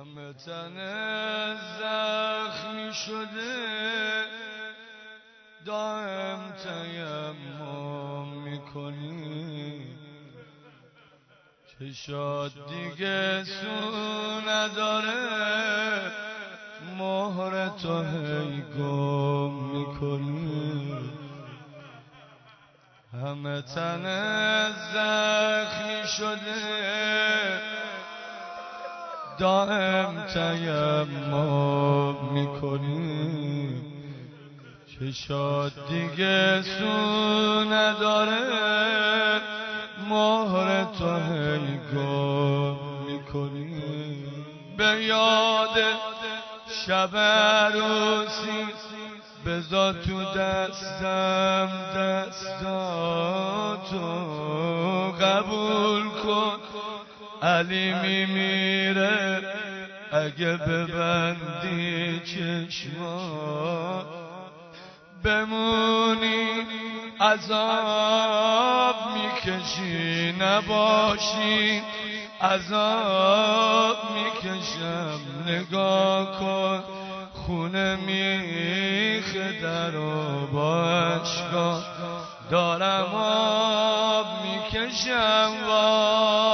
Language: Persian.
همه تن زخمی شده دائم تیمم میکنی، چشات دیگه سو نداره، مهر تو هی گم میکنی. همه تن زخمی شده دائم تیمم میکنی، چشات دیگه سو نداره، مهر تو هی گم میکنی. به یاد شب عروسی بذار تو دستم دستاتو قبول کن، علی میمیره اگه ببندی چشمات، بمونی عذاب میکشی نباشی عذاب میکشم، نگاه کن خونه میخه در و با اشکا دارم آب میکشم.